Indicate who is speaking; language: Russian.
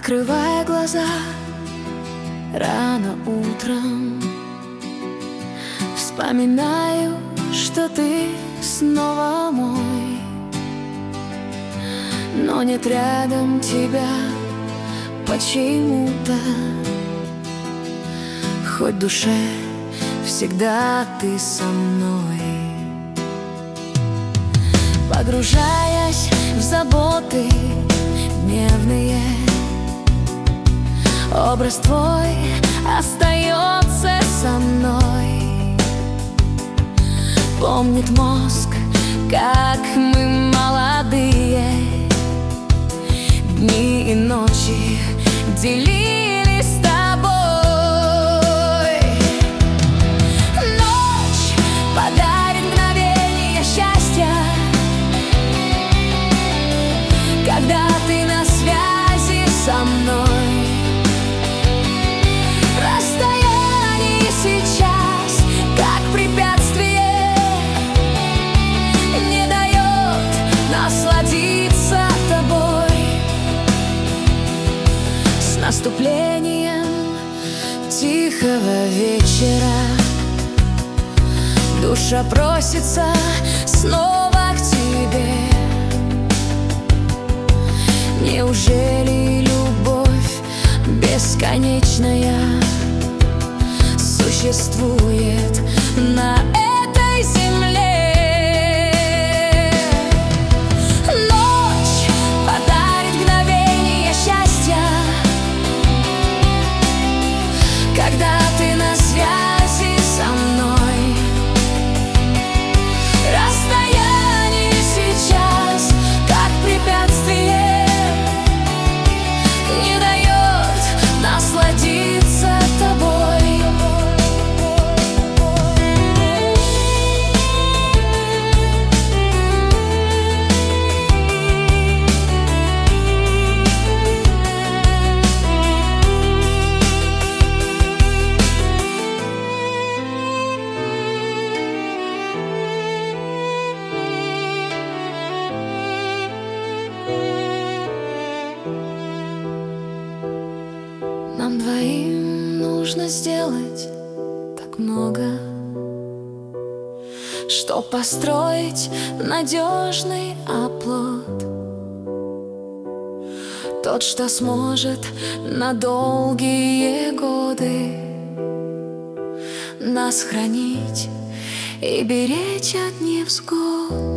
Speaker 1: Открывая глаза рано утром, вспоминаю, что ты снова мой, но нет рядом тебя почему-то. Хоть в душе всегда ты со мной. Погружаясь в заботы дневные, образ твой остается со мной. Помнит мозг, как мы молодые, дни и ночи делили с тобой. Ночь подарит мгновение счастья, когда ты на связи со мной. Расстояние сейчас как препятствие, не дает насладиться тобой. С наступлением тихого вечера душа просится снова к тебе. Неужели любовь бесконечная существует на этой земле? Ночь подарит мгновение счастья, когда ты на связи со мной. Расстояние сейчас как препятствие, не дает насладиться тобой. Нам двоим нужно сделать так много, чтоб построить надежный оплот, тот, что сможет на долгие годы нас хранить и беречь от невзгод.